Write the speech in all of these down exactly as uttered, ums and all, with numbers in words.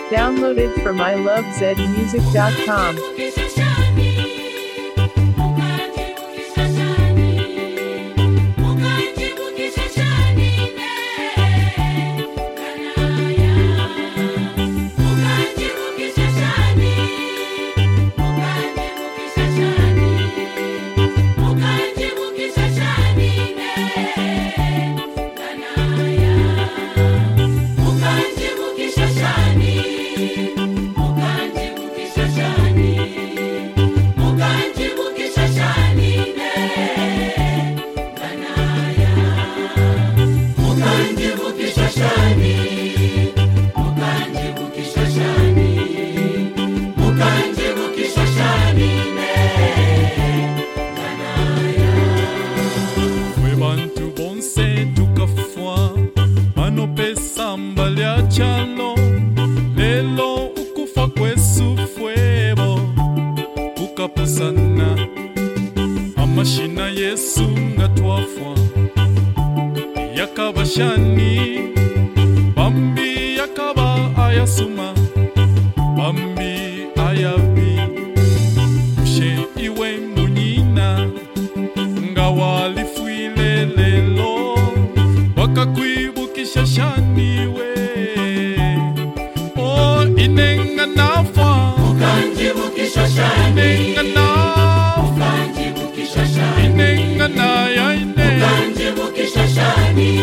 Downloaded from I love zed music dot com. Amashina Yesu ngatwafwa yakabashani bambi yakaba ayasuma bambi ayabi ushe iwe munyina ngawalifuile lelo wakakwibukisha shaniwe o inenga nafa ukanjibukisha shani inenga nafa inenga na ya ine ukanjibukisha shani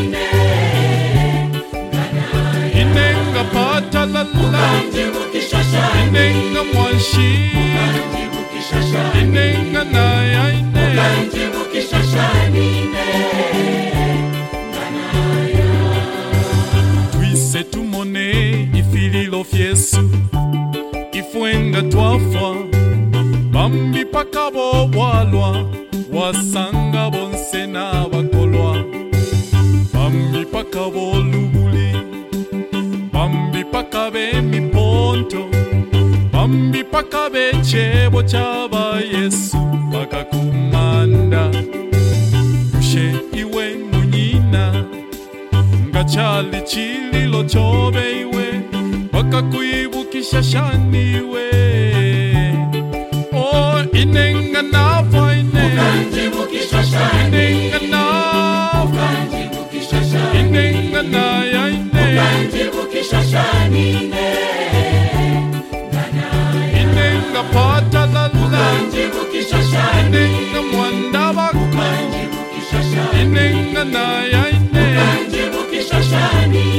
inenga pata la la ukanjibukisha shani inenga mwanshi ukanjibukisha shani inenga na ya ine ukanjibukisha shani twise tumone ifililo fyesu ifwenga twafwa bambi pakabo bwalwa wasanga bonse n'abakolwa bambi pakabo lubuli bambi pakabe miponto bambi pakabe chebo chaba Yesu bakakumanda ushe iwe munyina ngachali chililo chobe iwe bakakuibukisha shaniwe oh inenga nafa ine ukanjibukisha shani inenga nafa ukanjibukisha shani inenga na ya ine ukanjibukisha shani inenga pata la la ukanjibukisha shani inenga mwanda bako ukanjibukisha shani inenga na ya ine ukanjibukisha shani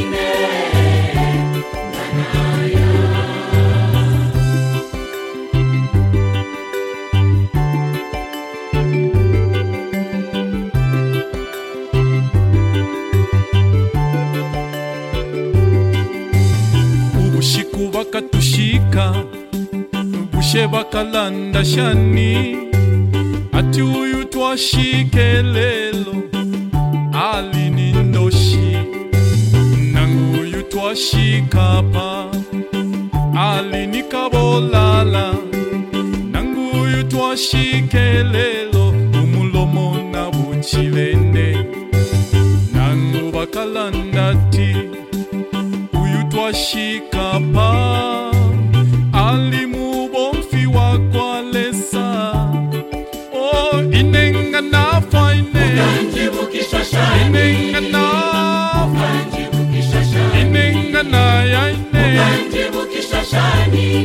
ubushiku bakatushika bushe bakalanda shani ati uyu twashike lelo ali ni ndoshi nangu uyu twashika pa ali ni kabolala nangu uyu twashike lelo umulomo na buchilende nangu bakalanda ti uyu twashika pa alimubomfi wakwalesa oh inenga nafa ine ukanjibukisha shani inenga nafa ukanjibukisha shani inenga na ya ine ukanjibukisha shani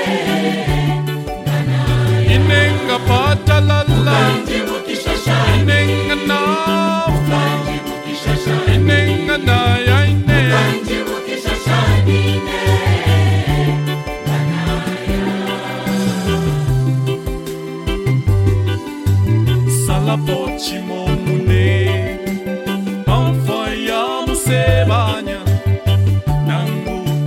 inenga pata la la ukanjibukisha shani inenga nafa ukanjibukisha shani inenga na ya ine ukanjibukisha shani salapochi momune amfa ya musebanya nangu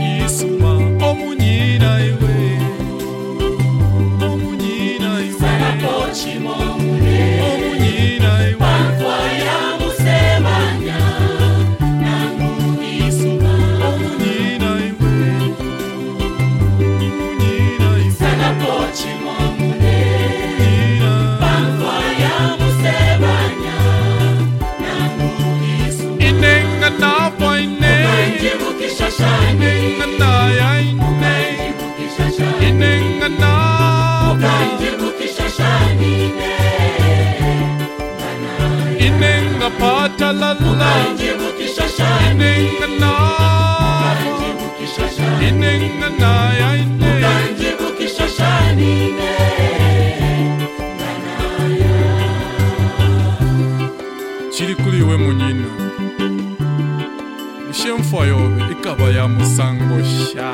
inenga nafa Kanje mukishashani inenga naya ine Kanje mukishashani ne chiri kuri we munyina ushemfa yobe ikaba ya musango sha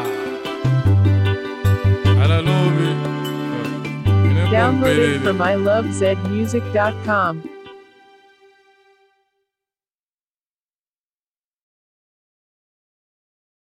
alalobe Downloaded from I love zed music dot com.